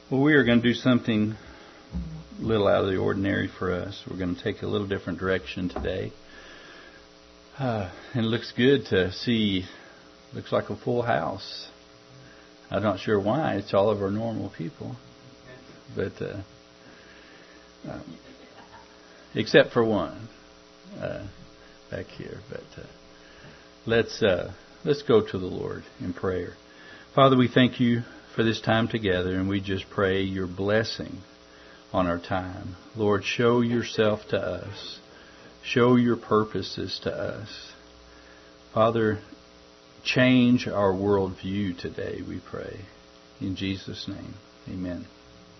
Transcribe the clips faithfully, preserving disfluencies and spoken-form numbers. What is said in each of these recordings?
Well, we are going to do something a little out of the ordinary for us. We're going to take a little different direction today. Uh, and it looks good to see, looks like a full house. I'm not sure why. It's all of our normal people. But, uh, um, except for one uh, back here. But uh, let's uh, let's go to the Lord in prayer. Father, we thank you for this time together, and we just pray your blessing on our time. Lord, show yourself to us. Show your purposes to us. Father, change our worldview today, we pray. In Jesus' name, amen.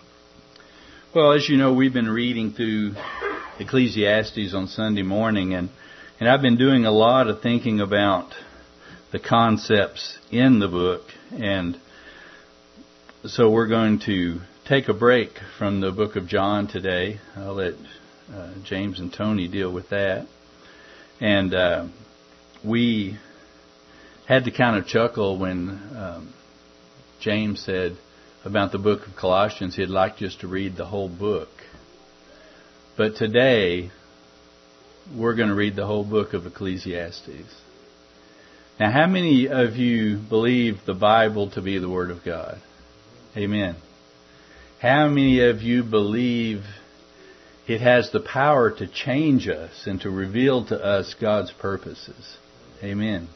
Well, as you know, we've been reading through Ecclesiastes on Sunday morning, and, and I've been doing a lot of thinking about the concepts in the book, and so we're going to take a break from the book of John today. I'll let uh, James and Tony deal with that. And uh, we had to kind of chuckle when um, James said about the book of Colossians he'd like just to read the whole book. But today we're going to read the whole book of Ecclesiastes. Now, how many of you believe the Bible to be the Word of God? Amen. How many of you believe it has the power to change us and to reveal to us God's purposes? Amen.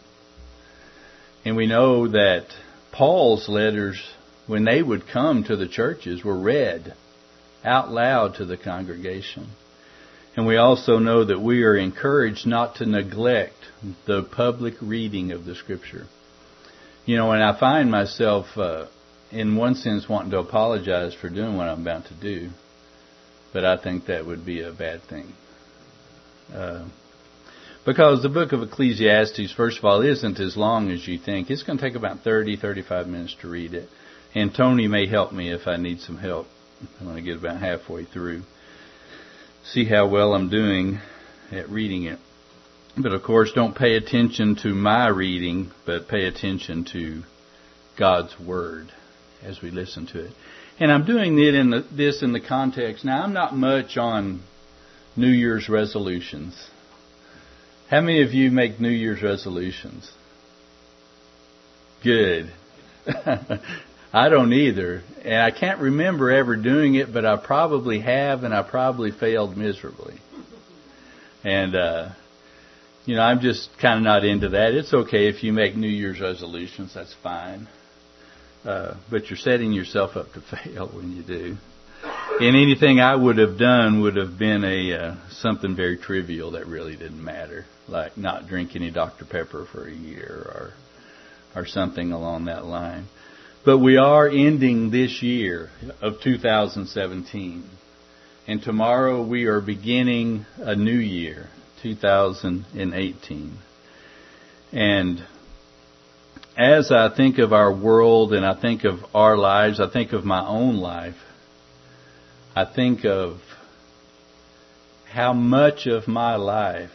And we know that Paul's letters, when they would come to the churches, were read out loud to the congregation. And we also know that we are encouraged not to neglect the public reading of the Scripture. You know, and I find myself, uh, in one sense, wanting to apologize for doing what I'm about to do. But I think that would be a bad thing. Uh, because the book of Ecclesiastes, first of all, isn't as long as you think. It's going to take about thirty, thirty-five minutes to read it. And Tony may help me if I need some help. I'm going to get about halfway through. See how well I'm doing at reading it. But of course, don't pay attention to my reading, but pay attention to God's Word as we listen to it. And I'm doing it in the, this in the context. Now, I'm not much on New Year's resolutions. How many of you make New Year's resolutions? Good. I don't either. And I can't remember ever doing it, but I probably have, and I probably failed miserably. And, uh, you know, I'm just kind of not into that. It's okay if you make New Year's resolutions. That's fine. Uh, but you're setting yourself up to fail when you do. And anything I would have done would have been a uh, something very trivial that really didn't matter, like not drink any Doctor Pepper for a year or or something along that line. But we are ending this year of two thousand seventeen. And tomorrow we are beginning a new year, two thousand eighteen. And as I think of our world and I think of our lives, I think of my own life, I think of how much of my life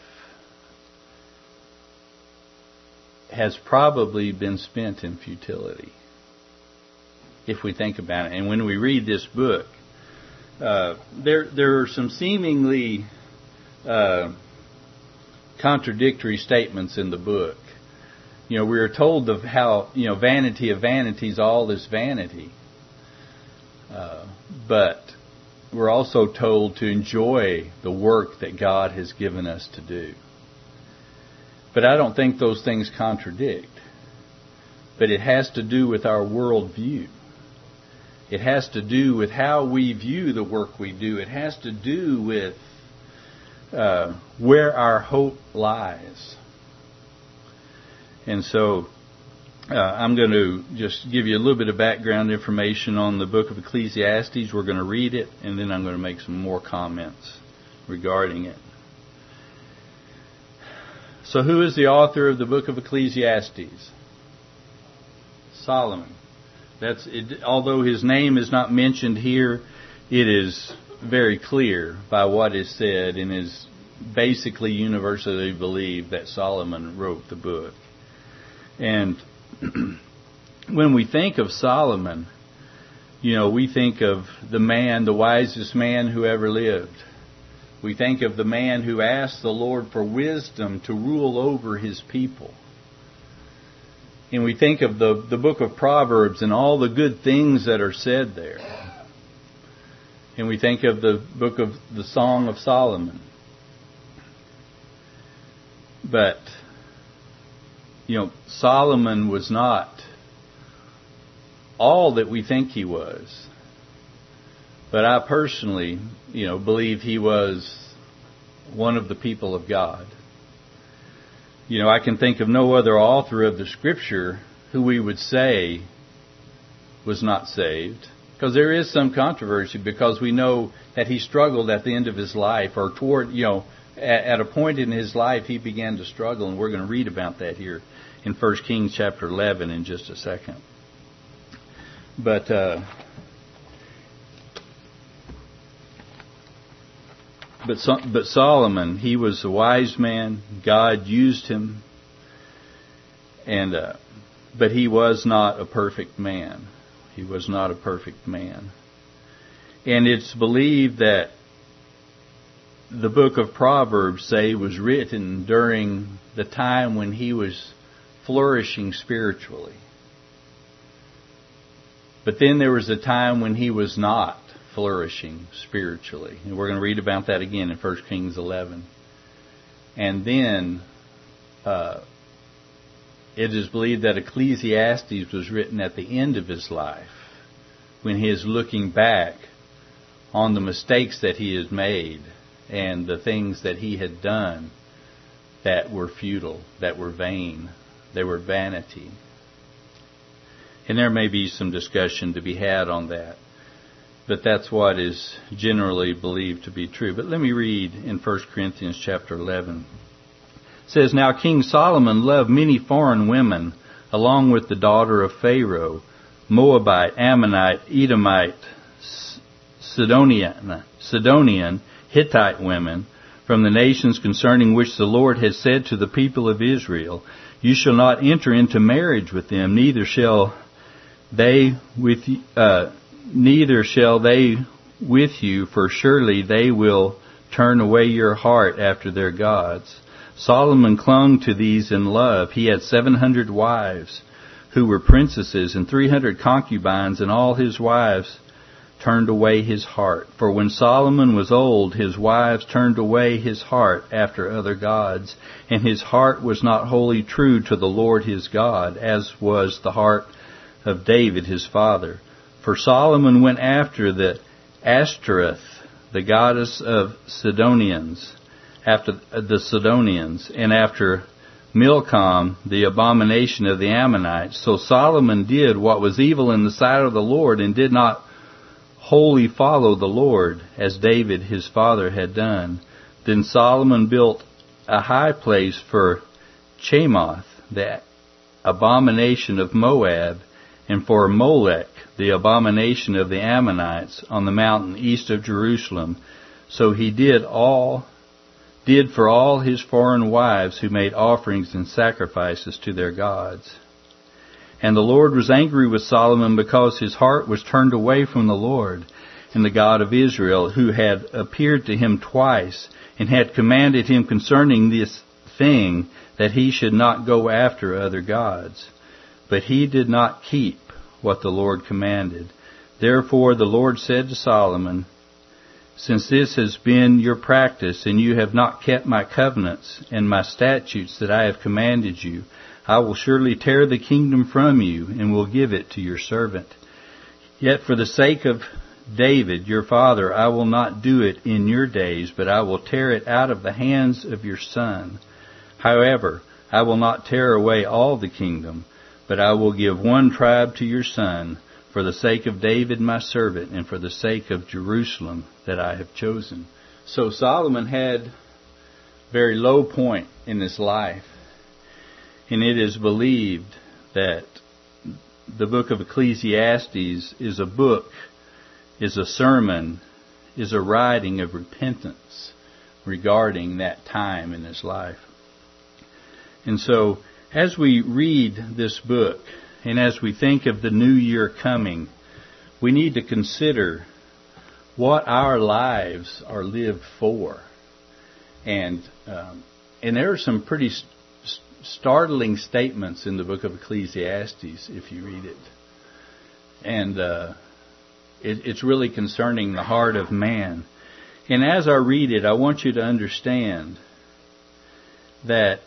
has probably been spent in futility, if we think about it. And when we read this book, uh, there there are some seemingly uh, contradictory statements in the book. You know, we are told of how, you know, vanity of vanities, all is vanity. Uh, but we're also told to enjoy the work that God has given us to do. But I don't think those things contradict. But it has to do with our worldview. It has to do with how we view the work we do. It has to do with uh, where our hope lies. And so uh, I'm going to just give you a little bit of background information on the book of Ecclesiastes. We're going to read it, and then I'm going to make some more comments regarding it. So who is the author of the book of Ecclesiastes? Solomon. That's it, although his name is not mentioned here, it is very clear by what is said and is basically universally believed that Solomon wrote the book. And when we think of Solomon, You know, we think of the man, the wisest man who ever lived. We think of the man who asked the Lord for wisdom to rule over his people. And we think of the, the book of Proverbs and all the good things that are said there. And we think of the book of the Song of Solomon. But, you know, Solomon was not all that we think he was. But I personally, you know, believe he was one of the people of God. You know, I can think of no other author of the Scripture who we would say was not saved. Because there is some controversy, because we know that he struggled at the end of his life, or toward, you know, at, at a point in his life he began to struggle, and we're going to read about that here in First Kings chapter eleven in just a second. But uh, but but Solomon, he was a wise man. God used him, and uh, but he was not a perfect man. He was not a perfect man. And it's believed that the book of Proverbs, say, was written during the time when he was flourishing spiritually. But then there was a time when he was not flourishing spiritually. And we're going to read about that again in First Kings eleven. And then uh, it is believed that Ecclesiastes was written at the end of his life, when he is looking back on the mistakes that he has made and the things that he had done that were futile, that were vain, they were vanity. And there may be some discussion to be had on that, but that's what is generally believed to be true. But let me read in First Corinthians chapter eleven. It says, "Now King Solomon loved many foreign women, along with the daughter of Pharaoh, Moabite, Ammonite, Edomite, Sidonian, Sidonian, Hittite women, from the nations concerning which the Lord has said to the people of Israel, you shall not enter into marriage with them, neither shall they with uh, neither shall they with you, for surely they will turn away your heart after their gods. Solomon clung to these in love. He had seven hundred wives, who were princesses, and three hundred concubines, and all his wives turned away his heart. For when Solomon was old, his wives turned away his heart after other gods, and his heart was not wholly true to the Lord his God, as was the heart of David his father. For Solomon went after the Ashtoreth, the goddess of Sidonians, after the Sidonians, and after Milcom, the abomination of the Ammonites. So Solomon did what was evil in the sight of the Lord, and did not wholly follow the Lord, as David his father had done. Then Solomon built a high place for Chemoth, the abomination of Moab, and for Molech, the abomination of the Ammonites, on the mountain east of Jerusalem. So he did all did for all his foreign wives who made offerings and sacrifices to their gods. And the Lord was angry with Solomon, because his heart was turned away from the Lord and the God of Israel, who had appeared to him twice, and had commanded him concerning this thing, that he should not go after other gods. But he did not keep what the Lord commanded. Therefore the Lord said to Solomon, since this has been your practice, and you have not kept my covenants and my statutes that I have commanded you, I will surely tear the kingdom from you, and will give it to your servant. Yet for the sake of David, your father, I will not do it in your days, but I will tear it out of the hands of your son. However, I will not tear away all the kingdom, but I will give one tribe to your son, for the sake of David my servant, and for the sake of Jerusalem that I have chosen." So Solomon had a very low point in his life. And it is believed that the book of Ecclesiastes is a book, is a sermon, is a writing of repentance regarding that time in his life. And so, as we read this book, and as we think of the new year coming, we need to consider what our lives are lived for. And um, and there are some pretty st- startling statements in the book of Ecclesiastes if you read it. And uh, it, it's really concerning the heart of man. And as I read it, I want you to understand that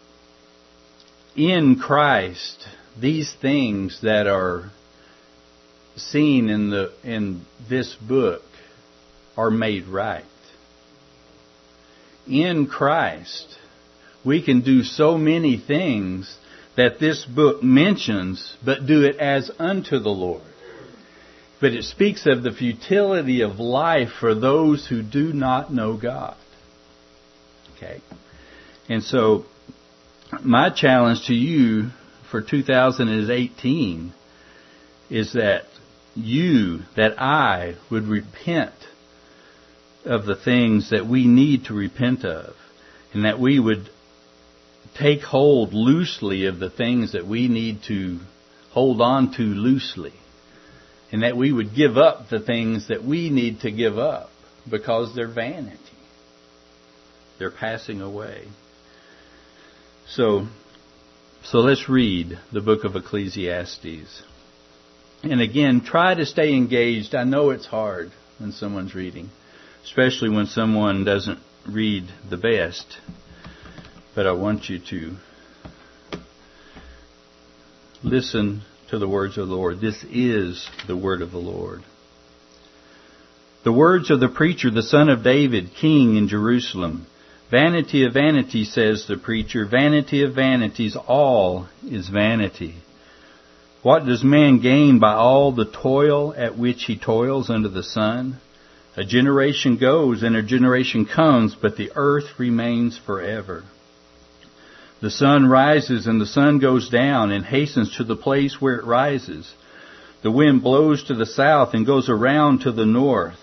in Christ, these things that are seen in the in this book are made right. In Christ, we can do so many things that this book mentions, but do it as unto the Lord. But it speaks of the futility of life for those who do not know God. Okay? And so, my challenge to you for two thousand eighteen is that you, that I, would repent of the things that we need to repent of, and that we would take hold loosely of the things that we need to hold on to loosely, and that we would give up the things that we need to give up because they're vanity. They're passing away. So, so let's read the book of Ecclesiastes. And again, try to stay engaged. I know it's hard when someone's reading, especially when someone doesn't read the best. But I want you to listen to the words of the Lord. This is the word of the Lord. The words of the preacher, the son of David, king in Jerusalem. Vanity of vanity, says the preacher, vanity of vanities, all is vanity. What does man gain by all the toil at which he toils under the sun? A generation goes and a generation comes, but the earth remains forever. The sun rises and the sun goes down and hastens to the place where it rises. The wind blows to the south and goes around to the north.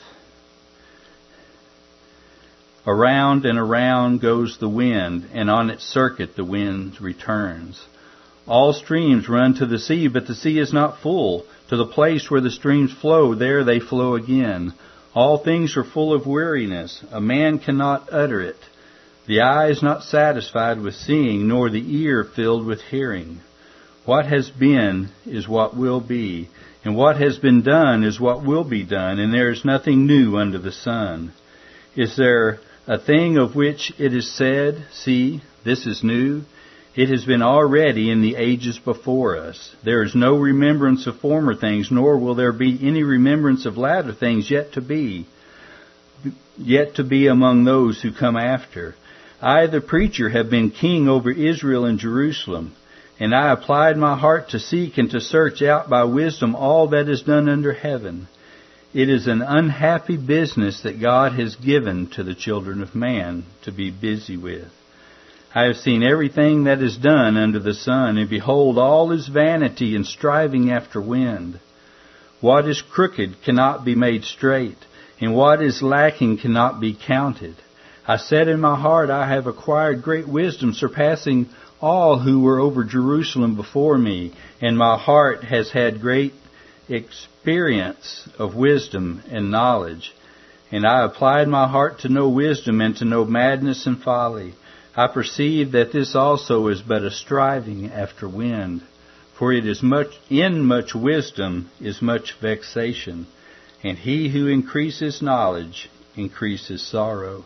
Around and around goes the wind, and on its circuit the wind returns. All streams run to the sea, but the sea is not full. To the place where the streams flow, there they flow again. All things are full of weariness. A man cannot utter it. The eye is not satisfied with seeing, nor the ear filled with hearing. What has been is what will be, and what has been done is what will be done, and there is nothing new under the sun. Is there a thing of which it is said, see, this is new? It has been already in the ages before us. There is no remembrance of former things, nor will there be any remembrance of latter things yet to be, yet to be among those who come after. I, the preacher, have been king over Israel and Jerusalem, and I applied my heart to seek and to search out by wisdom all that is done under heaven. It is an unhappy business that God has given to the children of man to be busy with. I have seen everything that is done under the sun, and behold, all is vanity and striving after wind. What is crooked cannot be made straight, and what is lacking cannot be counted. I said in my heart, I have acquired great wisdom, surpassing all who were over Jerusalem before me, and my heart has had great experience of wisdom and knowledge. And I applied my heart to know wisdom and to know madness and folly. I perceive that this also is but a striving after wind. For it is much, in much wisdom is much vexation, and he who increases knowledge increases sorrow.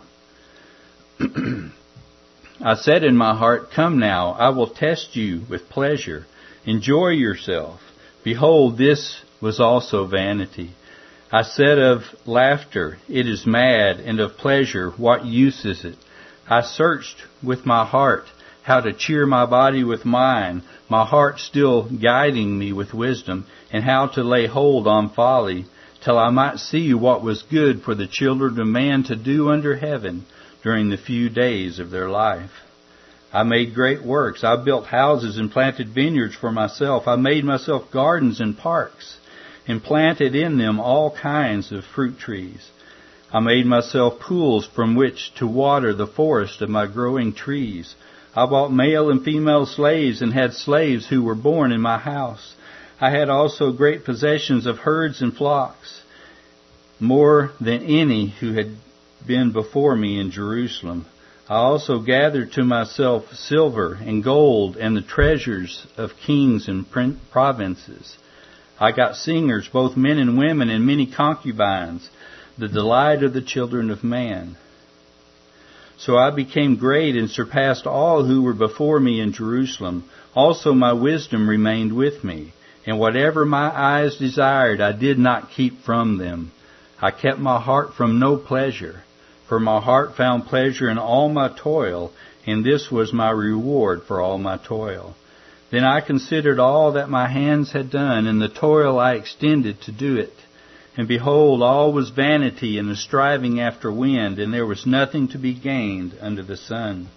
I said in my heart, come now, I will test you with pleasure. Enjoy yourself. Behold, this was also vanity. I said of laughter, it is mad, and of pleasure, what use is it? I searched with my heart how to cheer my body with wine, my heart still guiding me with wisdom, and how to lay hold on folly, till I might see what was good for the children of man to do under heaven during the few days of their life. I made great works. I built houses and planted vineyards for myself. I made myself gardens and parks, and planted in them all kinds of fruit trees. I made myself pools from which to water the forest of my growing trees. I bought male and female slaves and had slaves who were born in my house. I had also great possessions of herds and flocks, more than any who had been before me in Jerusalem. I also gathered to myself silver and gold and the treasures of kings and provinces. I got singers, both men and women, and many concubines, the delight of the children of man. So I became great and surpassed all who were before me in Jerusalem. Also my wisdom remained with me, and whatever my eyes desired I did not keep from them. I kept my heart from no pleasure, for my heart found pleasure in all my toil, and this was my reward for all my toil. Then I considered all that my hands had done, and the toil I extended to do it. And behold, all was vanity and a striving after wind, and there was nothing to be gained under the sun.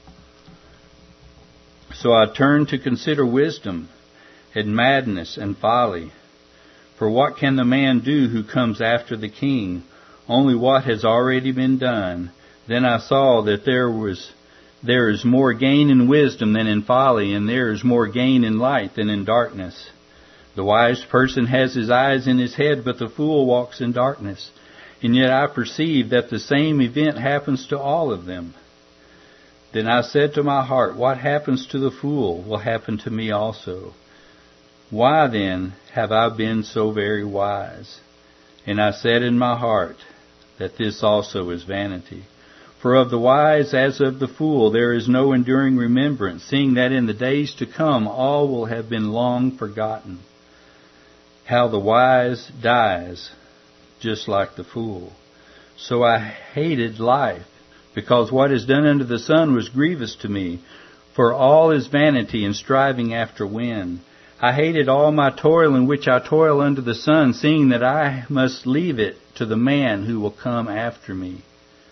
So I turned to consider wisdom, and madness, and folly. For what can the man do who comes after the king? Only what has already been done. Then I saw that there was there is more gain in wisdom than in folly, and there is more gain in light than in darkness. The wise person has his eyes in his head, but the fool walks in darkness. And yet I perceive that the same event happens to all of them. Then I said to my heart, what happens to the fool will happen to me also. Why then have I been so very wise? And I said in my heart that this also is vanity. For of the wise as of the fool there is no enduring remembrance, seeing that in the days to come all will have been long forgotten. How the wise dies, just like the fool. So I hated life, because what is done under the sun was grievous to me, for all is vanity and striving after wind. I hated all my toil in which I toil under the sun, seeing that I must leave it to the man who will come after me.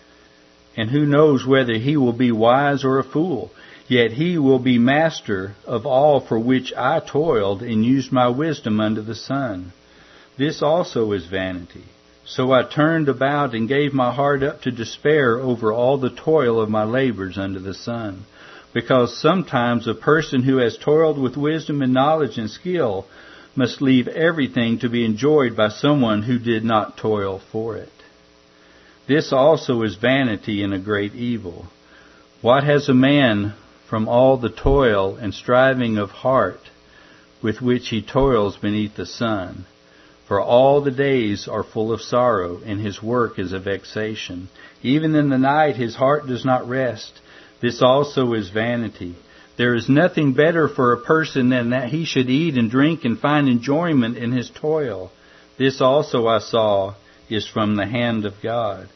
And who knows whether he will be wise or a fool? Yet he will be master of all for which I toiled and used my wisdom under the sun. This also is vanity. So I turned about and gave my heart up to despair over all the toil of my labors under the sun. Because sometimes a person who has toiled with wisdom and knowledge and skill must leave everything to be enjoyed by someone who did not toil for it. This also is vanity and a great evil. What has a man from all the toil and striving of heart with which he toils beneath the sun? For all the days are full of sorrow, and his work is a vexation. Even in the night his heart does not rest. This also is vanity. There is nothing better for a person than that he should eat and drink and find enjoyment in his toil. This also I saw is from the hand of God.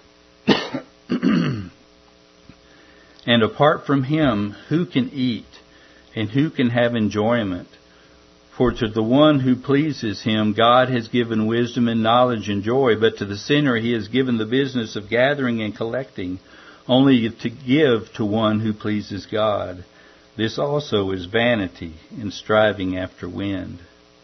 And apart from Him, who can eat, and who can have enjoyment? For to the one who pleases Him, God has given wisdom and knowledge and joy, but to the sinner He has given the business of gathering and collecting, only to give to one who pleases God. This also is vanity and striving after wind.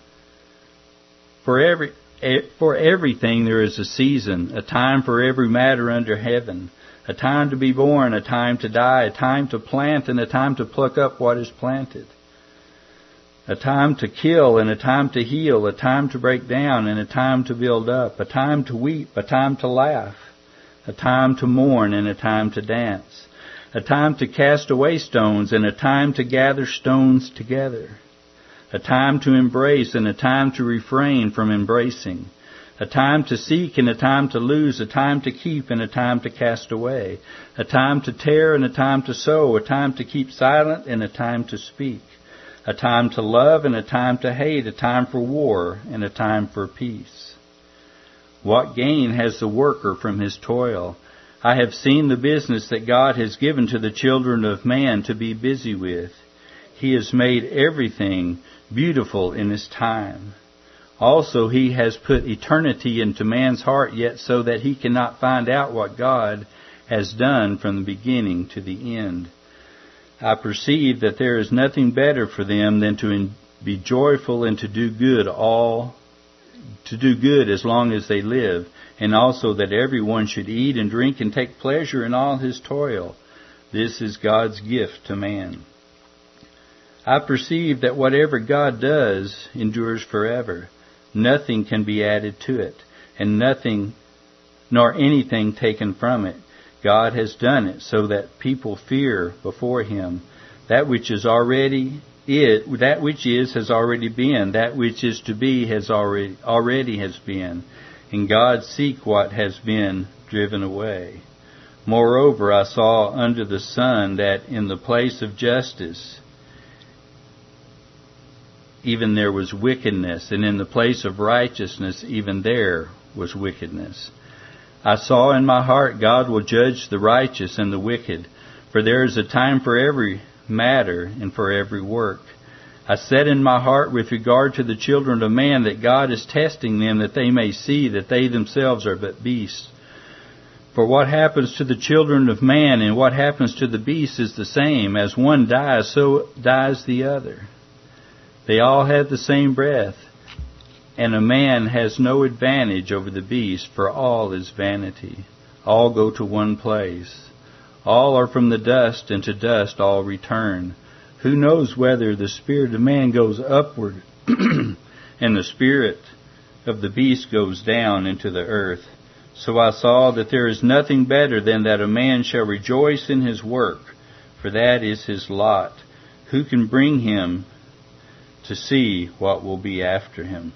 For every for everything there is a season, a time for every matter under heaven, a time to be born, a time to die, a time to plant, and a time to pluck up what is planted, a time to kill and a time to heal, a time to break down and a time to build up, a time to weep, a time to laugh, a time to mourn and a time to dance, a time to cast away stones and a time to gather stones together, a time to embrace and a time to refrain from embracing, a time to seek and a time to lose, a time to keep and a time to cast away, a time to tear and a time to sow, a time to keep silent and a time to speak, a time to love and a time to hate, a time for war and a time for peace. What gain has the worker from his toil? I have seen the business that God has given to the children of man to be busy with. He has made everything beautiful in His time. Also, He has put eternity into man's heart, yet so that he cannot find out what God has done from the beginning to the end. I perceive that there is nothing better for them than to be joyful and to do good all, to do good as long as they live, and also that everyone should eat and drink and take pleasure in all his toil. This is God's gift to man. I perceive that whatever God does endures forever. Nothing can be added to it, and nothing nor anything taken from it. God has done it so that people fear before Him. That which is already it, that which is has already been. That which is to be has already already has been. And God seek what has been driven away. Moreover, I saw under the sun that in the place of justice, even there was wickedness, and in the place of righteousness, even there was wickedness. I saw in my heart, God will judge the righteous and the wicked, for there is a time for every matter and for every work. I said in my heart with regard to the children of man that God is testing them, that they may see that they themselves are but beasts. For what happens to the children of man and what happens to the beasts is the same. As one dies, so dies the other. They all have the same breath, and a man has no advantage over the beast, for all is vanity. All go to one place. All are from the dust, and to dust all return. Who knows whether the spirit of man goes upward, and the spirit of the beast goes down into the earth? So I saw that there is nothing better than that a man shall rejoice in his work, for that is his lot. Who can bring him to see what will be after him?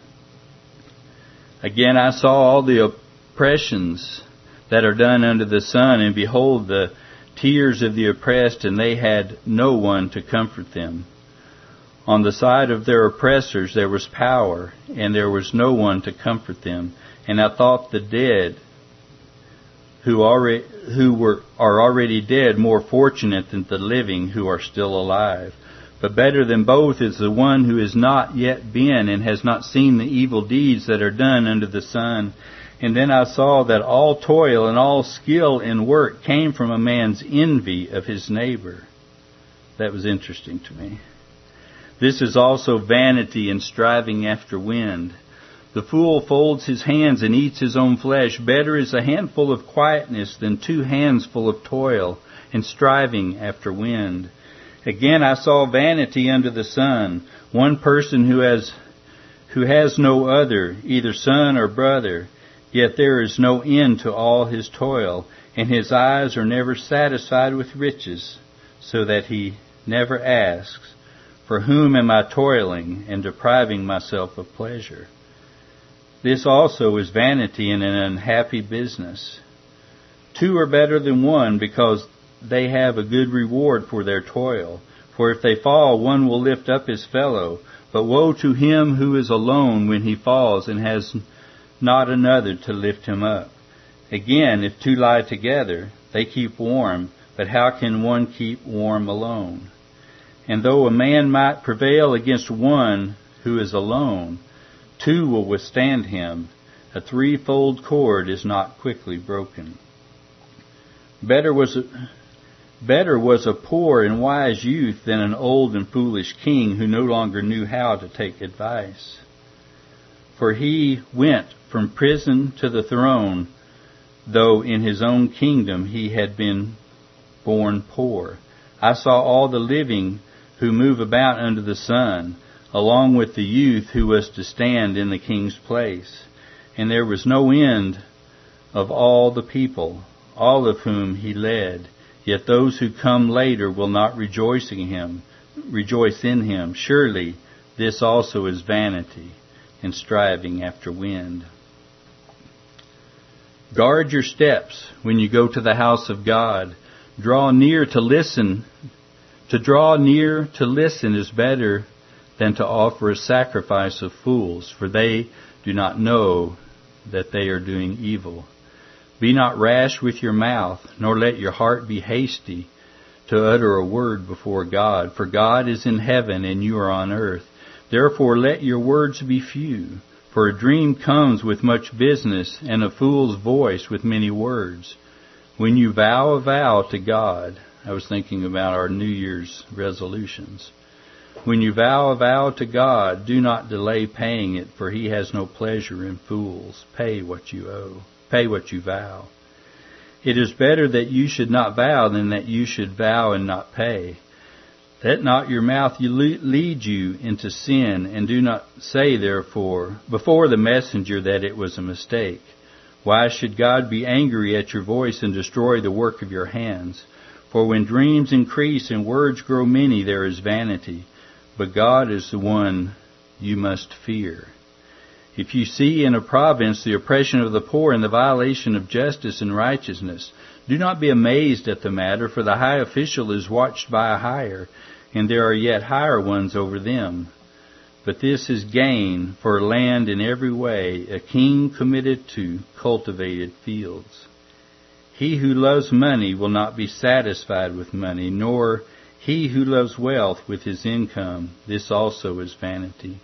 Again, I saw all the oppressions that are done under the sun, and behold, the tears of the oppressed, and they had no one to comfort them. On the side of their oppressors there was power, and there was no one to comfort them. And I thought the dead, who already who were are already dead, more fortunate than the living who are still alive. But better than both is the one who has not yet been and has not seen the evil deeds that are done under the sun. And then I saw that all toil and all skill in work came from a man's envy of his neighbor. That was interesting to me. This is also vanity and striving after wind. The fool folds his hands and eats his own flesh. Better is a handful of quietness than two hands full of toil and striving after wind. Again, I saw vanity under the sun. One person who has who has no other, either son or brother, yet there is no end to all his toil, and his eyes are never satisfied with riches, so that he never asks, for whom am I toiling and depriving myself of pleasure? This also is vanity and an unhappy business. Two are better than one, because they have a good reward for their toil. For if they fall, one will lift up his fellow. But woe to him who is alone when he falls and has not another to lift him up. Again, if two lie together, they keep warm. But how can one keep warm alone? And though a man might prevail against one who is alone, two will withstand him. A threefold cord is not quickly broken. Better was a, better was a poor and wise youth than an old and foolish king who no longer knew how to take advice. For he went from prison to the throne, though in his own kingdom he had been born poor. I saw all the living who move about under the sun, along with the youth who was to stand in the king's place. And there was no end of all the people, all of whom he led. Yet those who come later will not rejoice in him, rejoice in him. Surely this also is vanity and striving after wind. Guard your steps when you go to the house of God. Draw near to listen. To draw near to listen is better than to offer a sacrifice of fools, for they do not know that they are doing evil. Be not rash with your mouth, nor let your heart be hasty to utter a word before God. For God is in heaven, and you are on earth. Therefore let your words be few. For a dream comes with much business, and a fool's voice with many words. When you vow a vow to God, I was thinking about our New Year's resolutions. When you vow a vow to God, do not delay paying it, for he has no pleasure in fools. Pay what you owe. Pay what you vow. It is better that you should not vow than that you should vow and not pay. Let not your mouth lead you into sin, and do not say, therefore, before the messenger that it was a mistake. Why should God be angry at your voice and destroy the work of your hands? For when dreams increase and words grow many, there is vanity. But God is the one you must fear. If you see in a province the oppression of the poor and the violation of justice and righteousness, do not be amazed at the matter, for the high official is watched by a higher, and there are yet higher ones over them. But this is gain for land in every way, a king committed to cultivated fields. He who loves money will not be satisfied with money, nor he who loves wealth with his income. This also is vanity.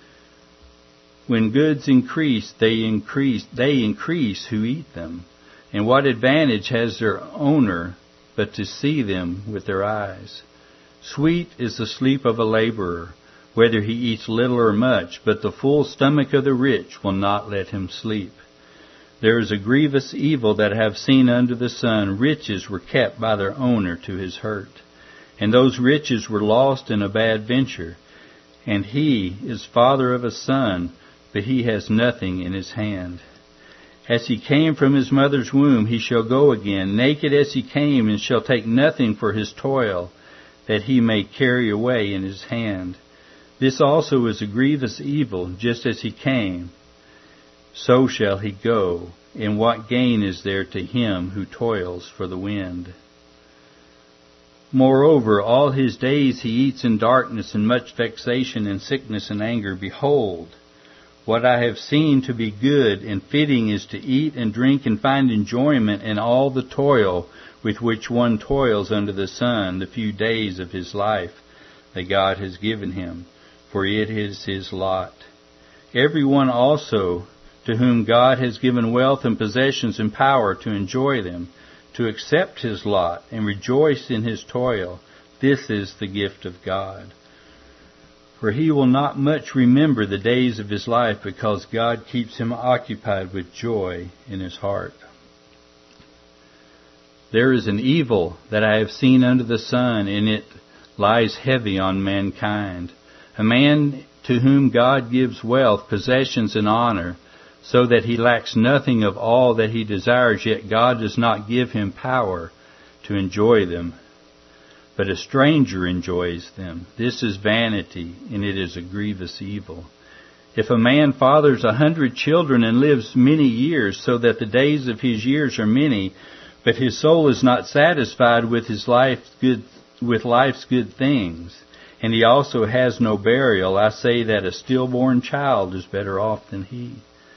When goods increase, they increase, they increase who eat them. And what advantage has their owner but to see them with their eyes? Sweet is the sleep of a laborer, whether he eats little or much, but the full stomach of the rich will not let him sleep. There is a grievous evil that I have seen under the sun. Riches were kept by their owner to his hurt, and those riches were lost in a bad venture. And he is father of a son, but he has nothing in his hand. As he came from his mother's womb, he shall go again, naked as he came, and shall take nothing for his toil, that he may carry away in his hand. This also is a grievous evil, just as he came, so shall he go. And what gain is there to him who toils for the wind? Moreover, all his days he eats in darkness, and much vexation and sickness and anger. Behold, what I have seen to be good and fitting is to eat and drink and find enjoyment in all the toil with which one toils under the sun, the few days of his life that God has given him, for it is his lot. Everyone also to whom God has given wealth and possessions and power to enjoy them, to accept his lot and rejoice in his toil, this is the gift of God. For he will not much remember the days of his life, because God keeps him occupied with joy in his heart. There is an evil that I have seen under the sun, and it lies heavy on mankind. A man to whom God gives wealth, possessions, and honor, so that he lacks nothing of all that he desires, yet God does not give him power to enjoy them. But a stranger enjoys them. This is vanity, and it is a grievous evil. If a man fathers a hundred children and lives many years, so that the days of his years are many, but his soul is not satisfied with his life's good, with life's good things, and he also has no burial, I say that a stillborn child is better off than he.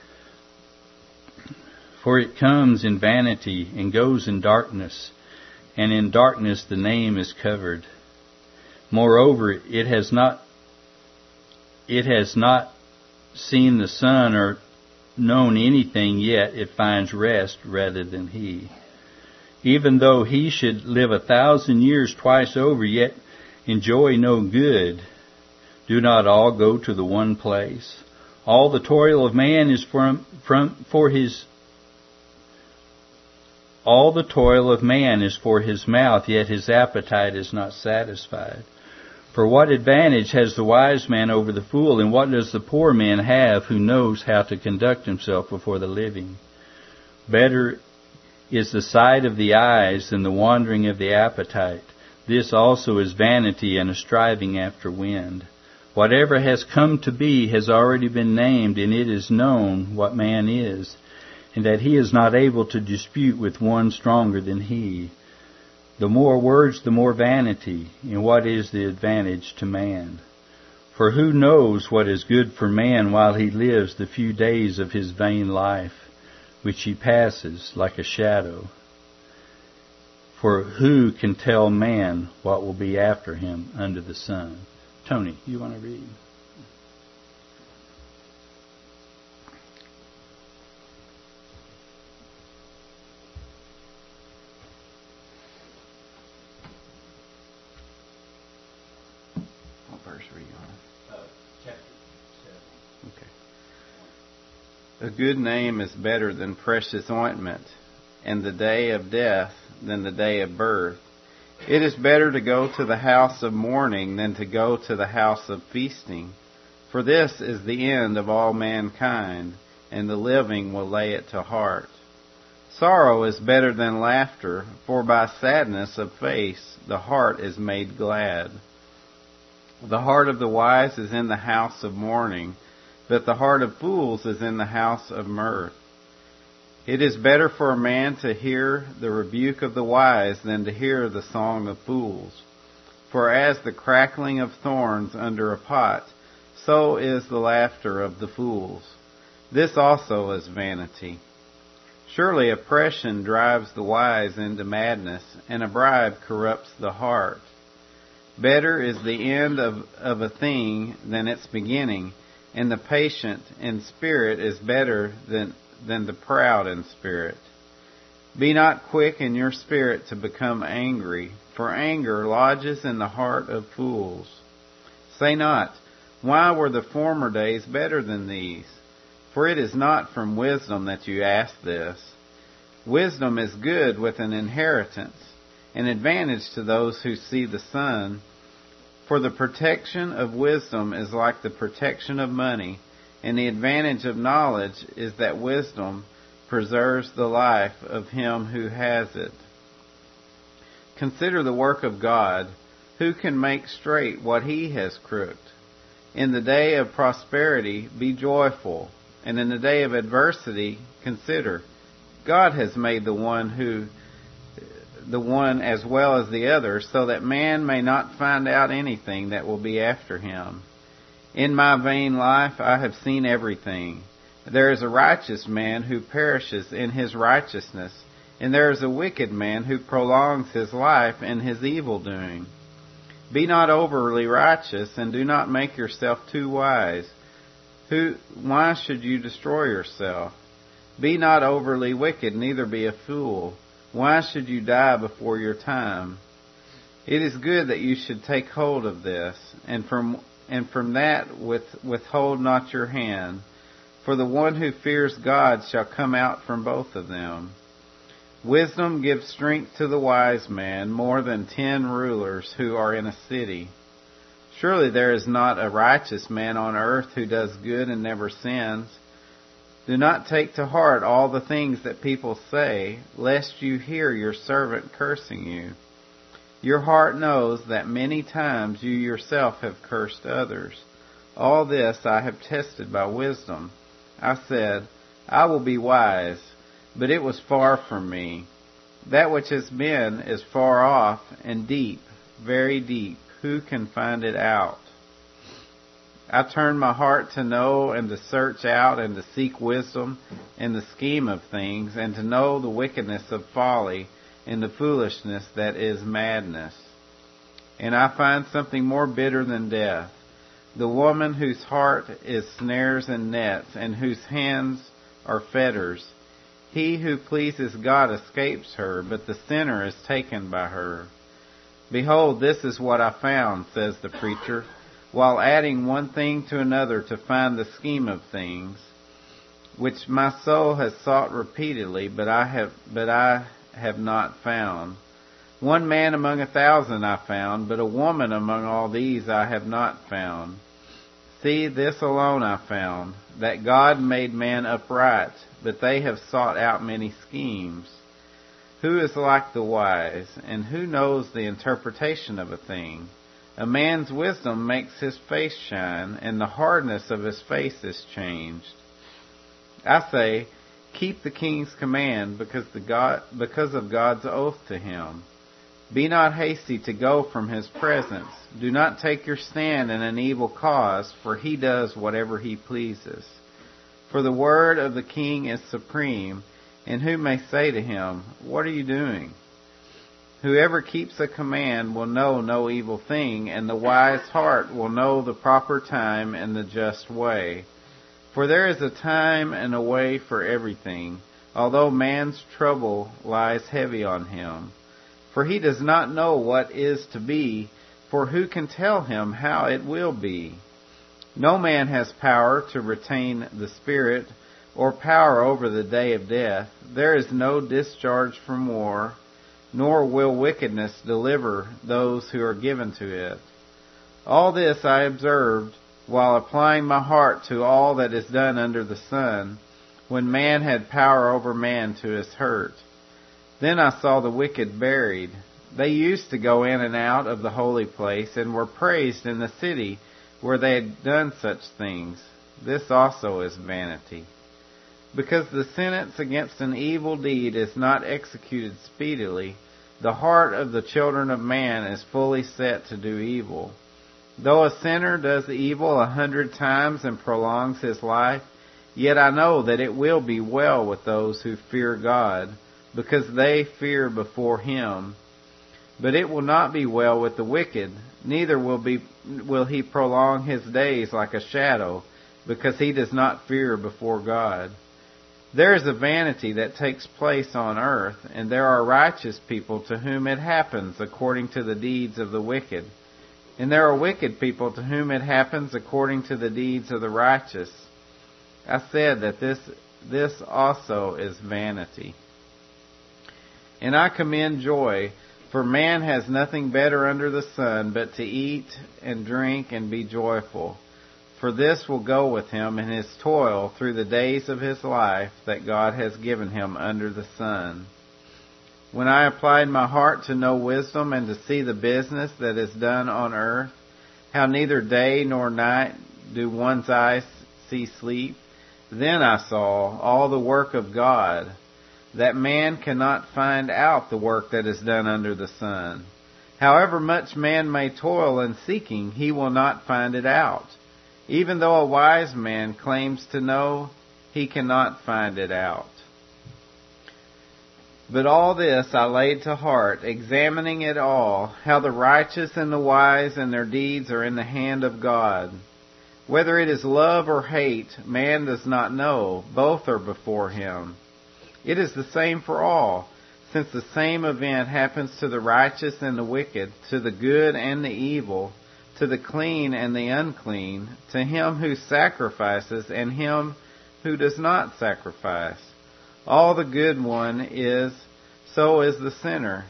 For it comes in vanity and goes in darkness, and in darkness the name is covered. Moreover, it has not it has not seen the sun or known anything, yet it finds rest rather than he. Even though he should live a thousand years twice over, yet enjoy no good, do not all go to the one place? All the toil of man is from, from for his All the toil of man is for his mouth, yet his appetite is not satisfied. For what advantage has the wise man over the fool, and what does the poor man have who knows how to conduct himself before the living? Better is the sight of the eyes than the wandering of the appetite. This also is vanity and a striving after wind. Whatever has come to be has already been named, and it is known what man is, and that he is not able to dispute with one stronger than he. The more words, the more vanity, and what is the advantage to man? For who knows what is good for man while he lives the few days of his vain life, which he passes like a shadow? For who can tell man what will be after him under the sun? Tony, you want to read? What verse were you on? Uh, chapter seven. Okay. A good name is better than precious ointment, and the day of death than the day of birth. It is better to go to the house of mourning than to go to the house of feasting. For this is the end of all mankind, and the living will lay it to heart. Sorrow is better than laughter, for by sadness of face the heart is made glad. The heart of the wise is in the house of mourning, but the heart of fools is in the house of mirth. It is better for a man to hear the rebuke of the wise than to hear the song of fools. For as the crackling of thorns under a pot, so is the laughter of the fools. This also is vanity. Surely oppression drives the wise into madness, and a bribe corrupts the heart. Better is the end of, of a thing than its beginning, and the patient in spirit is better than, than the proud in spirit. Be not quick in your spirit to become angry, for anger lodges in the heart of fools. Say not, why were the former days better than these? For it is not from wisdom that you ask this. Wisdom is good with an inheritance, an advantage to those who see the sun. For the protection of wisdom is like the protection of money, and the advantage of knowledge is that wisdom preserves the life of him who has it. Consider the work of God. Who can make straight what he has crooked? In the day of prosperity, be joyful, and in the day of adversity, consider. God has made the one who, the one as well as the other, so that man may not find out anything that will be after him. In my vain life I have seen everything. There is a righteous man who perishes in his righteousness, and there is a wicked man who prolongs his life in his evil doing. Be not overly righteous, and do not make yourself too wise. Who, why should you destroy yourself? Be not overly wicked, neither be a fool. Why should you die before your time? It is good that you should take hold of this, and from and from that with, withhold not your hand. For the one who fears God shall come out from both of them. Wisdom gives strength to the wise man more than ten rulers who are in a city. Surely there is not a righteous man on earth who does good and never sins. Do not take to heart all the things that people say, lest you hear your servant cursing you. Your heart knows that many times you yourself have cursed others. All this I have tested by wisdom. I said, I will be wise, but it was far from me. That which has been is far off and deep, very deep. Who can find it out? I turned my heart to know and to search out and to seek wisdom in the scheme of things, and to know the wickedness of folly and the foolishness that is madness. And I find something more bitter than death, the woman whose heart is snares and nets, and whose hands are fetters. He who pleases God escapes her, but the sinner is taken by her. Behold, this is what I found, says the preacher, while adding one thing to another to find the scheme of things, which my soul has sought repeatedly, but I have, but I have not found. One man among a thousand I found, but a woman among all these I have not found. See, this alone I found, that God made man upright, but they have sought out many schemes. Who is like the wise, and who knows the interpretation of a thing? A man's wisdom makes his face shine, and the hardness of his face is changed. I say, keep the king's command because, the God, because of God's oath to him. Be not hasty to go from his presence. Do not take your stand in an evil cause, for he does whatever he pleases. For the word of the king is supreme, and who may say to him, what are you doing? Whoever keeps a command will know no evil thing, and the wise heart will know the proper time and the just way. For there is a time and a way for everything, although man's trouble lies heavy on him. For he does not know what is to be, for who can tell him how it will be? No man has power to retain the spirit, or power over the day of death. There is no discharge from war, nor will wickedness deliver those who are given to it. All this I observed while applying my heart to all that is done under the sun, when man had power over man to his hurt. Then I saw the wicked buried. They used to go in and out of the holy place, and were praised in the city where they had done such things. This also is vanity. Because the sentence against an evil deed is not executed speedily, the heart of the children of man is fully set to do evil. Though a sinner does evil a hundred times and prolongs his life, yet I know that it will be well with those who fear God, because they fear before him. But it will not be well with the wicked, neither will be will he prolong his days like a shadow, because he does not fear before God. There is a vanity that takes place on earth, and there are righteous people to whom it happens according to the deeds of the wicked. And there are wicked people to whom it happens according to the deeds of the righteous. I said that this this also is vanity. And I commend joy, for man has nothing better under the sun but to eat and drink and be joyful. For this will go with him in his toil through the days of his life that God has given him under the sun. When I applied my heart to know wisdom and to see the business that is done on earth, how neither day nor night do one's eyes see sleep, then I saw all the work of God, that man cannot find out the work that is done under the sun. However much man may toil in seeking, he will not find it out. Even though a wise man claims to know, he cannot find it out. But all this I laid to heart, examining it all, how the righteous and the wise and their deeds are in the hand of God. Whether it is love or hate, man does not know. Both are before him. It is the same for all, since the same event happens to the righteous and the wicked, to the good and the evil, to the clean and the unclean, to him who sacrifices and him who does not sacrifice. All the good one is, so is the sinner.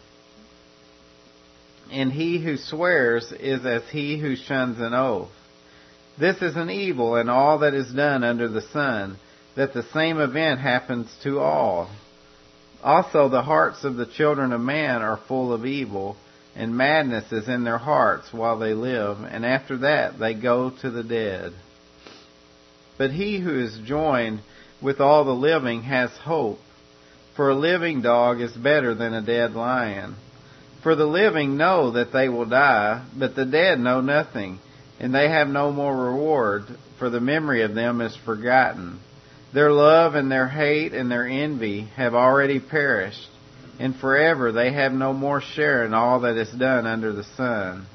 And he who swears is as he who shuns an oath. This is an evil in all that is done under the sun, that the same event happens to all. Also the hearts of the children of man are full of evil, and madness is in their hearts while they live, and after that they go to the dead. But he who is joined with all the living has hope, for a living dog is better than a dead lion. For the living know that they will die, but the dead know nothing, and they have no more reward, for the memory of them is forgotten. Their love and their hate and their envy have already perished, and forever they have no more share in all that is done under the sun.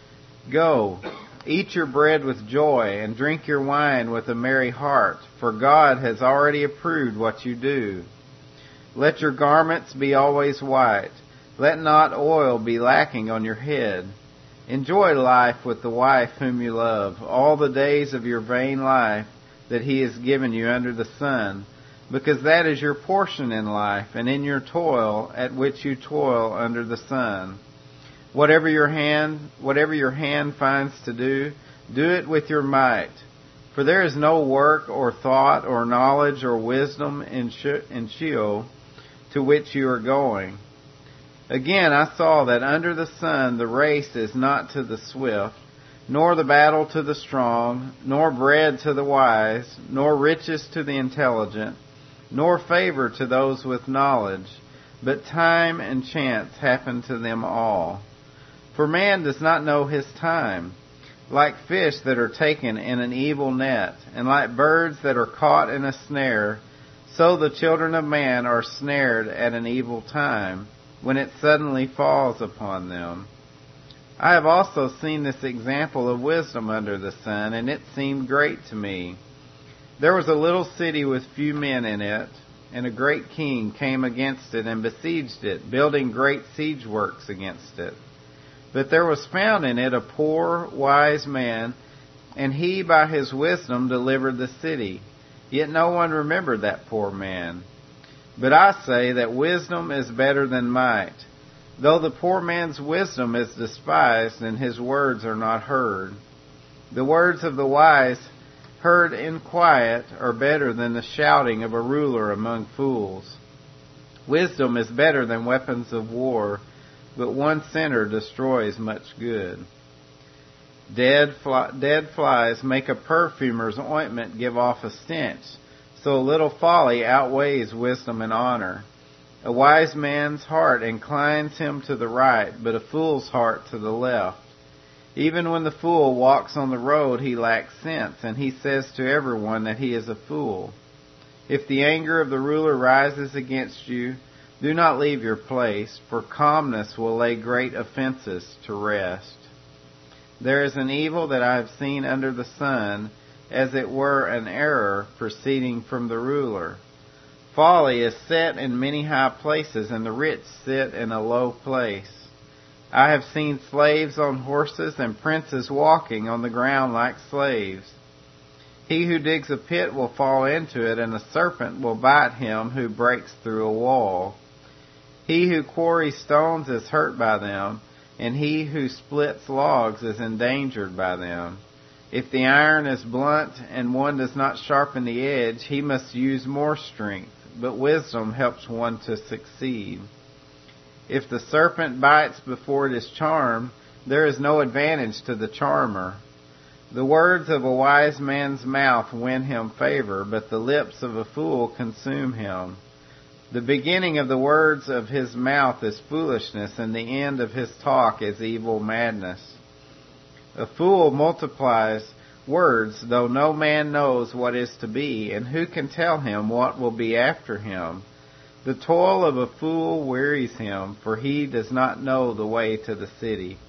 Go, eat your bread with joy, and drink your wine with a merry heart, for God has already approved what you do. Let your garments be always white. Let not oil be lacking on your head. Enjoy life with the wife whom you love, all the days of your vain life that he has given you under the sun, because that is your portion in life, and in your toil at which you toil under the sun. Whatever your hand, whatever your hand finds to do, do it with your might. For there is no work or thought or knowledge or wisdom in Sheol to which you are going. Again, I saw that under the sun the race is not to the swift, nor the battle to the strong, nor bread to the wise, nor riches to the intelligent, nor favor to those with knowledge, but time and chance happen to them all. For man does not know his time, like fish that are taken in an evil net, and like birds that are caught in a snare, so the children of man are snared at an evil time, when it suddenly falls upon them. I have also seen this example of wisdom under the sun, and it seemed great to me. There was a little city with few men in it, and a great king came against it and besieged it, building great siege works against it. But there was found in it a poor, wise man, and he by his wisdom delivered the city. Yet no one remembered that poor man. But I say that wisdom is better than might. though the poor man's wisdom is despised and his words are not heard. The words of the wise, heard in quiet, are better than the shouting of a ruler among fools. Wisdom is better than weapons of war, but one sinner destroys much good. Dead, fly, dead flies make a perfumer's ointment give off a stench, so a little folly outweighs wisdom and honor. A wise man's heart inclines him to the right, but a fool's heart to the left. Even when the fool walks on the road, he lacks sense, and he says to everyone that he is a fool. If the anger of the ruler rises against you, do not leave your place, for calmness will lay great offenses to rest. There is an evil that I have seen under the sun, as it were an error proceeding from the ruler. Folly is set in many high places, and the rich sit in a low place. I have seen slaves on horses and princes walking on the ground like slaves. He who digs a pit will fall into it, and a serpent will bite him who breaks through a wall. He who quarries stones is hurt by them, and he who splits logs is endangered by them. If the iron is blunt and one does not sharpen the edge, he must use more strength, but wisdom helps one to succeed. If the serpent bites before it is charmed, there is no advantage to the charmer. The words of a wise man's mouth win him favor, but the lips of a fool consume him. The beginning of the words of his mouth is foolishness, and the end of his talk is evil madness. A fool multiplies words, though no man knows what is to be, and who can tell him what will be after him? The toil of a fool wearies him, for he does not know the way to the city.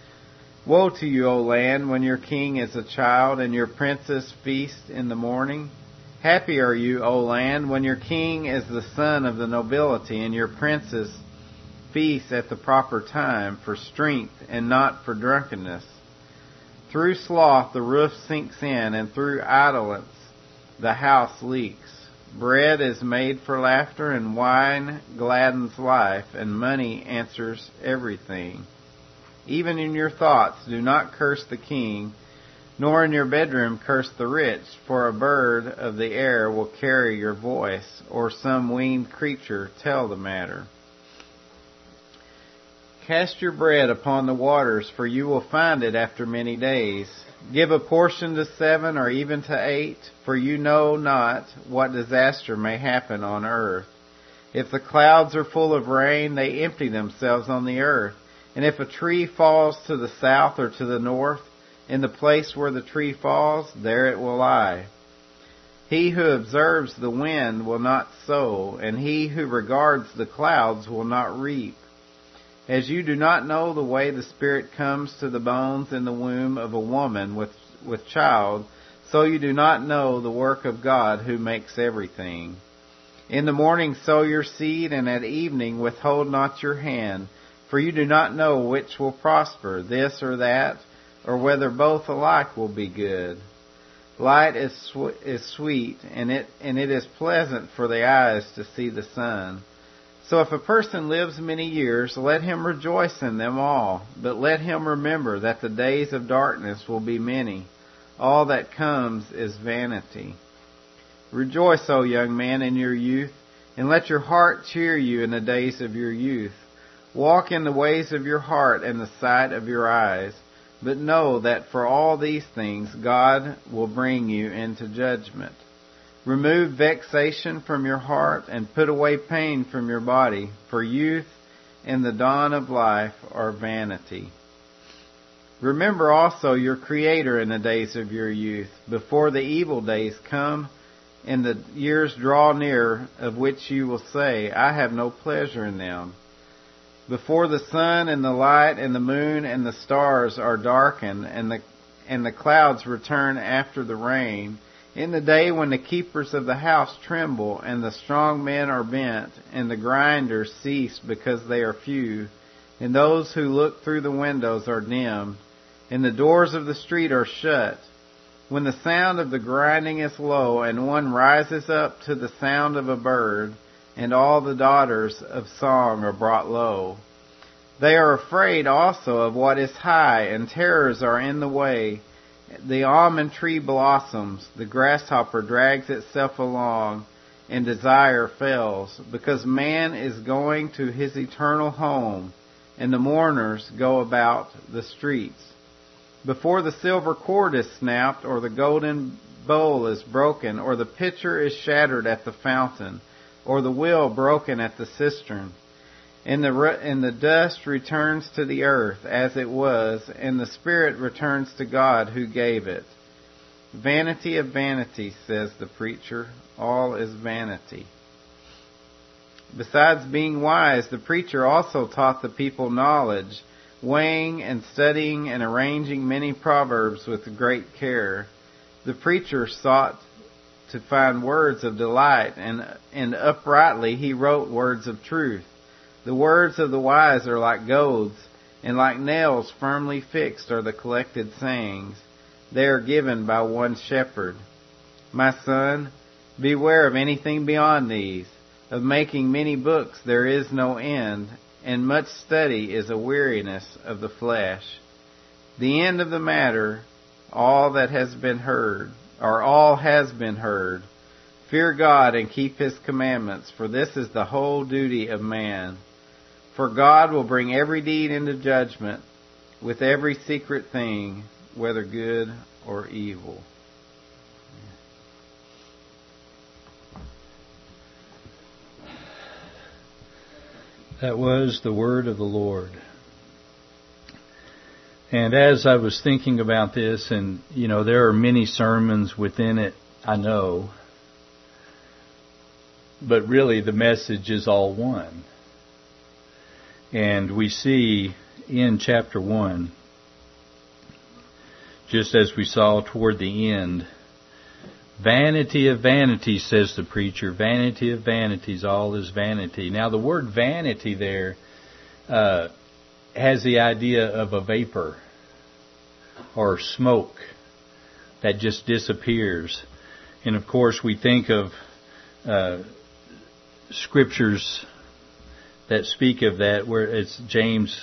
Woe to you, O land, when your king is a child, and your princes feast in the morning. Happy are you, O land, when your king is the son of the nobility, and your princes feast at the proper time, for strength and not for drunkenness. Through sloth the roof sinks in, and through idleness the house leaks. Bread is made for laughter, and wine gladdens life, and money answers everything. Even in your thoughts do not curse the king, nor in your bedroom curse the rich, for a bird of the air will carry your voice, or some winged creature tell the matter. Cast your bread upon the waters, for you will find it after many days. Give a portion to seven or even to eight, for you know not what disaster may happen on earth. If the clouds are full of rain, they empty themselves on the earth. And if a tree falls to the south or to the north, in the place where the tree falls, there it will lie. He who observes the wind will not sow, and he who regards the clouds will not reap. As you do not know the way the Spirit comes to the bones in the womb of a woman with, with child, so you do not know the work of God who makes everything. In the morning sow your seed, and at evening withhold not your hand, for you do not know which will prosper, this or that, or whether both alike will be good. Light is, sw- is sweet, and it, and it is pleasant for the eyes to see the sun. So if a person lives many years, let him rejoice in them all. But let him remember that the days of darkness will be many. All that comes is vanity. Rejoice, O young man, in your youth, and let your heart cheer you in the days of your youth. Walk in the ways of your heart and the sight of your eyes. But know that for all these things God will bring you into judgment. Remove vexation from your heart and put away pain from your body, for youth and the dawn of life are vanity. Remember also your Creator in the days of your youth, before the evil days come and the years draw near, of which you will say, I have no pleasure in them. Before the sun and the light and the moon and the stars are darkened, and the and the clouds return after the rain, in the day when the keepers of the house tremble, and the strong men are bent, and the grinders cease because they are few, and those who look through the windows are dimmed, and the doors of the street are shut, when the sound of the grinding is low, and one rises up to the sound of a bird, and all the daughters of song are brought low. They are afraid also of what is high, and terrors are in the way. The almond tree blossoms, the grasshopper drags itself along, and desire fails, because man is going to his eternal home, and the mourners go about the streets. Before the silver cord is snapped, or the golden bowl is broken, or the pitcher is shattered at the fountain, or the wheel broken at the cistern, and the and the dust returns to the earth as it was, and the spirit returns to God who gave it. Vanity of vanities, says the preacher, all is vanity. Besides being wise, the preacher also taught the people knowledge, weighing and studying and arranging many proverbs with great care. The preacher sought to find words of delight, and, and uprightly he wrote words of truth. The words of the wise are like goads, and like nails firmly fixed are the collected sayings. They are given by one shepherd. My son, beware of anything beyond these. Of making many books there is no end, and much study is a weariness of the flesh. The end of the matter, all that has been heard, or all has been heard. Fear God and keep His commandments, for this is the whole duty of man. For God will bring every deed into judgment with every secret thing, whether good or evil. That was the word of the Lord. And as I was thinking about this, and, you know, there are many sermons within it, I know. But really the message is all one. And we see in chapter one, just as we saw toward the end, vanity of vanities, says the preacher, vanity of vanities, all is vanity. Now the word vanity there uh, has the idea of a vapor or smoke that just disappears. And of course we think of uh, scriptures that speak of that, where it's James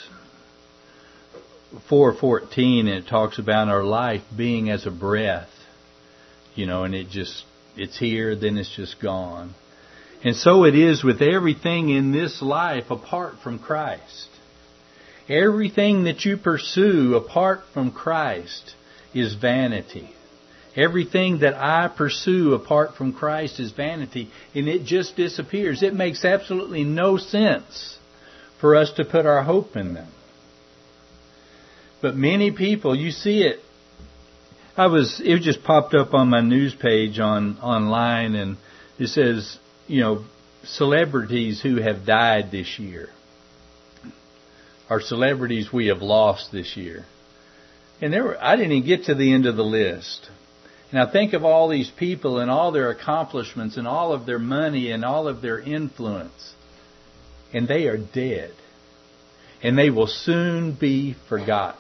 four fourteen, and it talks about our life being as a breath, you know, and it just, it's here, then it's just gone. And so it is with everything in this life apart from Christ. Everything that you pursue apart from Christ is vanity. Everything that I pursue apart from Christ is vanity, and it just disappears. It makes absolutely no sense for us to put our hope in them. But many people, you see it. I was, it just popped up on my news page on online, and it says, you know, celebrities who have died this year, or celebrities we have lost this year. And there were, I didn't even get to the end of the list. Now think of all these people and all their accomplishments and all of their money and all of their influence. And they are dead. And they will soon be forgotten.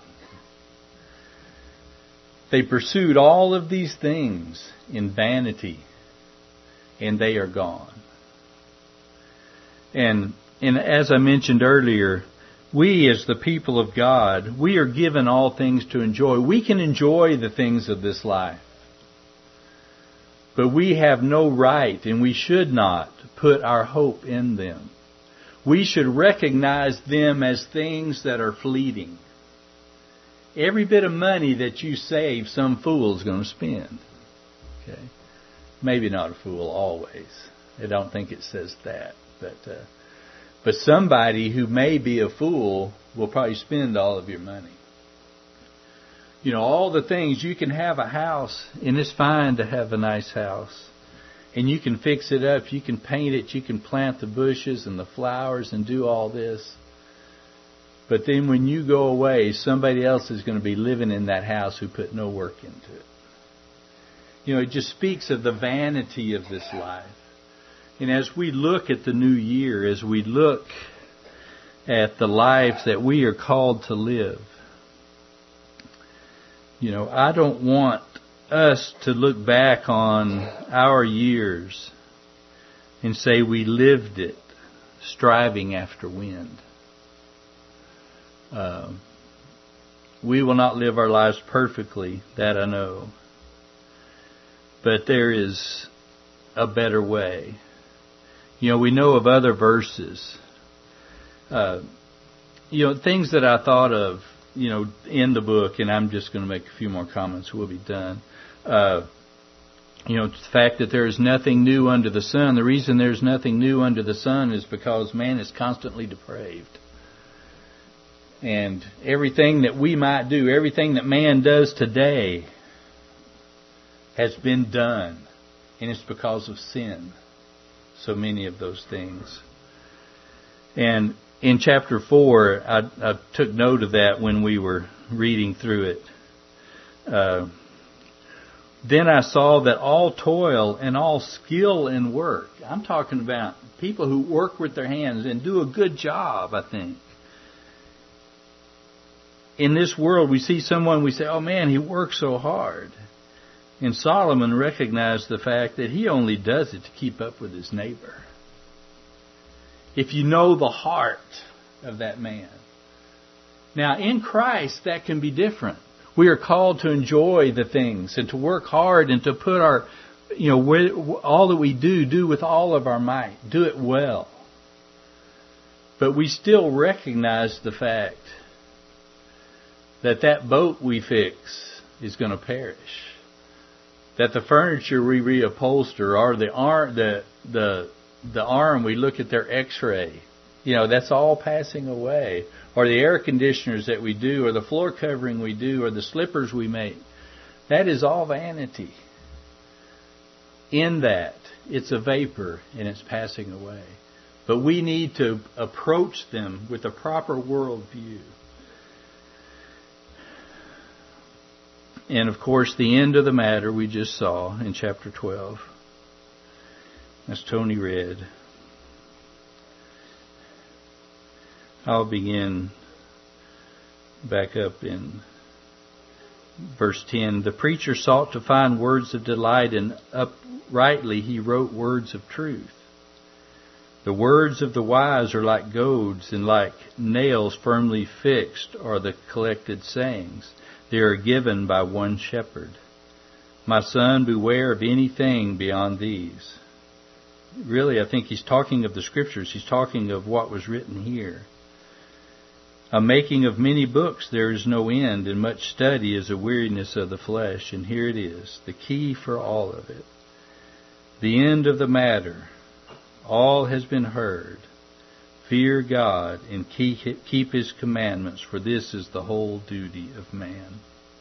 They pursued all of these things in vanity. And they are gone. And, and as I mentioned earlier, we as the people of God, we are given all things to enjoy. We can enjoy the things of this life. But we have no right, and we should not, put our hope in them. We should recognize them as things that are fleeting. Every bit of money that you save, some fool is going to spend. Okay, maybe not a fool always. I don't think it says that. But uh, but somebody who may be a fool will probably spend all of your money. You know, all the things, you can have a house, and it's fine to have a nice house. And you can fix it up, you can paint it, you can plant the bushes and the flowers and do all this. But then when you go away, somebody else is going to be living in that house who put no work into it. You know, it just speaks of the vanity of this life. And as we look at the new year, as we look at the lives that we are called to live, you know, I don't want us to look back on our years and say we lived it striving after wind. Uh, we will not live our lives perfectly, that I know. But there is a better way. You know, we know of other verses. Uh, you know, things that I thought of, you know, in the book, and I'm just going to make a few more comments. We'll be done. Uh, you know, the fact that there is nothing new under the sun. The reason there's nothing new under the sun is because man is constantly depraved. And everything that we might do, everything that man does today has been done. And it's because of sin. So many of those things. And in chapter four, I, I took note of that when we were reading through it. Uh, then I saw that all toil and all skill in work. I'm talking about people who work with their hands and do a good job, I think. In this world, we see someone, we say, oh man, he works so hard. And Solomon recognized the fact that he only does it to keep up with his neighbor. If you know the heart of that man. Now, in Christ, that can be different. We are called to enjoy the things and to work hard and to put our, you know, all that we do, do with all of our might. Do it well. But we still recognize the fact that that boat we fix is going to perish. That the furniture we reupholster or the arm, the the the arm we look at their X-ray, you know, that's all passing away. Or the air conditioners that we do, or the floor covering we do, or the slippers we make. That is all vanity. In that, it's a vapor and it's passing away. But we need to approach them with a proper worldview. And of course, the end of the matter we just saw in chapter twelve. As Tony read. I'll begin back up in verse ten. The preacher sought to find words of delight, and uprightly he wrote words of truth. The words of the wise are like goads, and like nails firmly fixed are the collected sayings. They are given by one shepherd. My son, beware of anything beyond these. Really, I think he's talking of the Scriptures. He's talking of what was written here. A making of many books there is no end, and much study is a weariness of the flesh. And here it is, the key for all of it. The end of the matter, all has been heard. Fear God and keep His commandments, for this is the whole duty of man.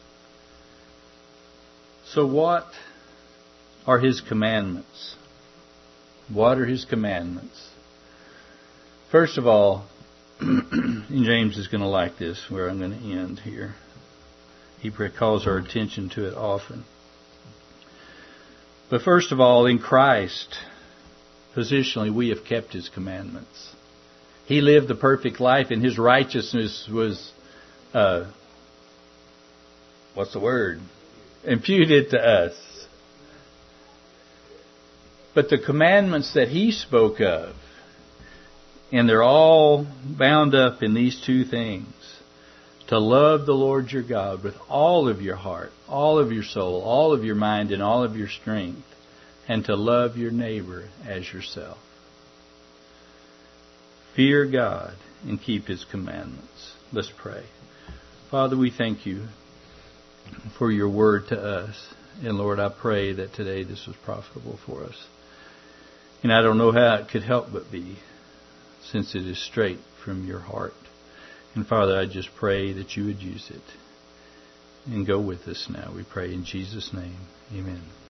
So what are His commandments? What are His commandments? First of all, and James is going to like this, where I'm going to end here. He calls our attention to it often. But first of all, in Christ, positionally, we have kept His commandments. He lived the perfect life, and His righteousness was, uh, what's the word? Imputed to us. But the commandments that He spoke of, and they're all bound up in these two things. To love the Lord your God with all of your heart, all of your soul, all of your mind, and all of your strength. And to love your neighbor as yourself. Fear God and keep His commandments. Let's pray. Father, we thank You for Your word to us. And Lord, I pray that today this was profitable for us. And I don't know how it could help but be, since it is straight from Your heart. And Father, I just pray that You would use it. And go with us now, we pray in Jesus' name. Amen.